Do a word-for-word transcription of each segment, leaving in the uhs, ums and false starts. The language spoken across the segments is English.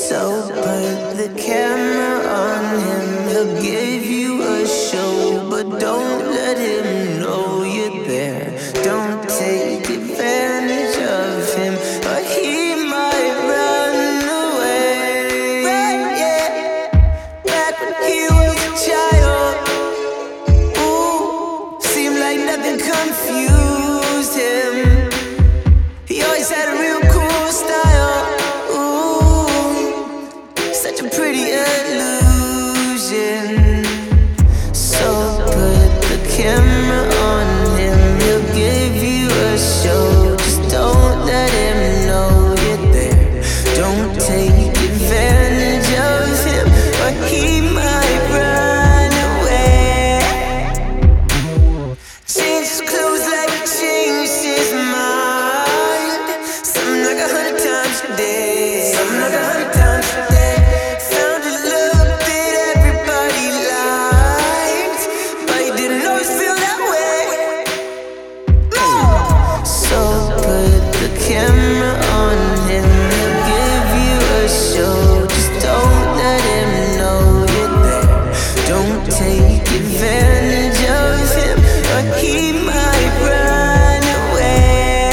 So put the camera on him, he'll give you a show, but don't let him know you're there. Don't take advantage of him, or he might run away. Right, yeah. Back when he was a child, ooh, seemed like nothing confused him. He always had a real cool style, ooh, such a pretty illusion. So put the camera on him, he'll give you a show. Just don't let him know you're there. Don't take advantage of him, or he might run away. Change his clothes like he changed his mind. Something like a hundred times a day. Something like a hundred times a day. Found a look that everybody liked, but he didn't always feel that way. No! So put the camera on him, he'll give you a show. Just don't let him know you're there. Don't take advantage of him, or he might run away.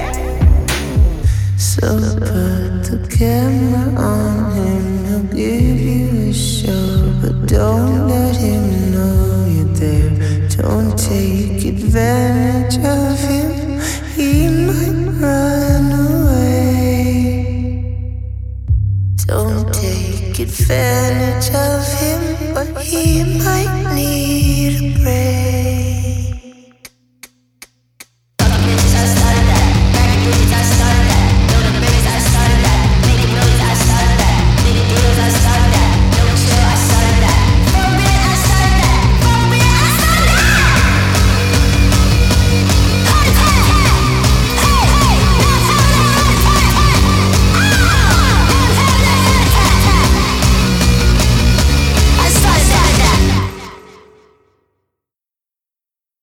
So put the camera on him, he'll give you a show, but don't let him know you're there. Don't take advantage of him, he might run away. Don't take advantage of him, but he might need